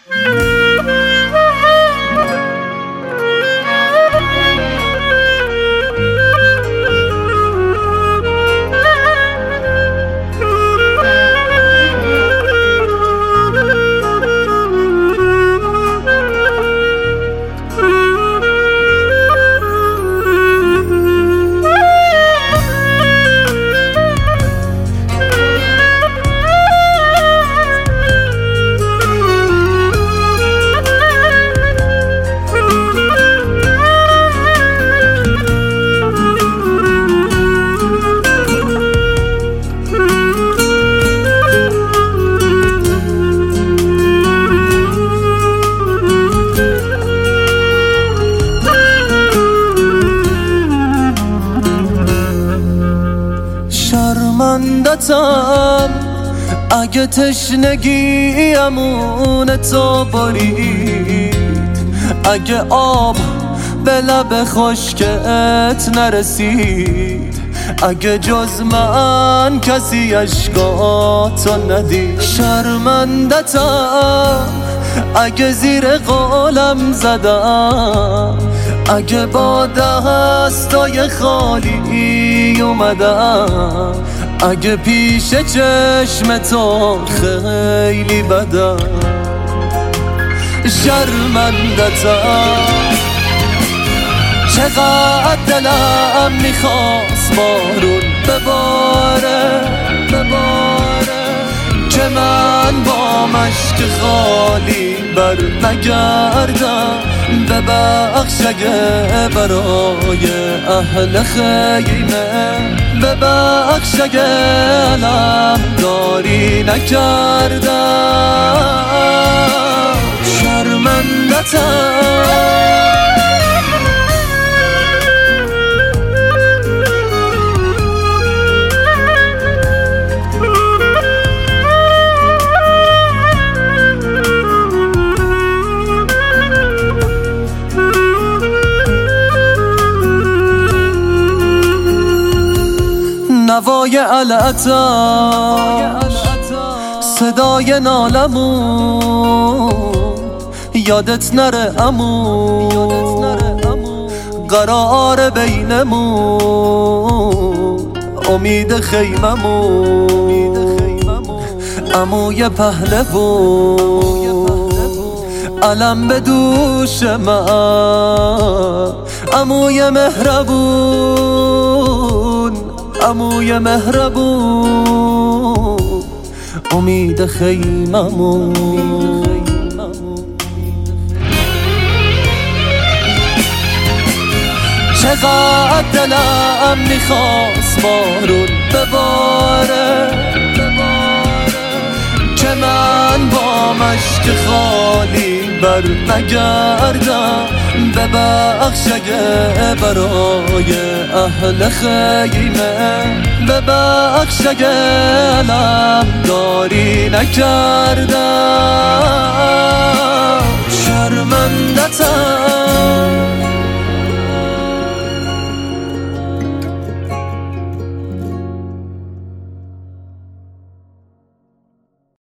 شرمندتم اگه تشنگی امون تو برید، اگه آب به لب خشکت نرسید، اگه جز من کسی عشقاتو ندید. شرمندتم اگه زیر قولم زدم، اگه با دستای خالی اومدم، اگه پیش چشم تو خیلی بدم. شرمندتم چقدر دلم میخواست بارون بباره که من با مشک خالی بر نگردم. ببخش اگه برای اهل خیمه، ببخش اگه علمداری نکردم. شرمندتم نوای علتش، صدای نالمون، یادت نره امون، قرار بینمون، امید خیممون، عموی پهلوون، علم به دوش من، عموی مهربون، عموی مهربون، امید خیممون. چقدر دلم میخواست بارون بباره که من با مشک خالی بر نگردم. ببخش اگه برای اهل خیمه، ببخش اگه علمداری نکردم.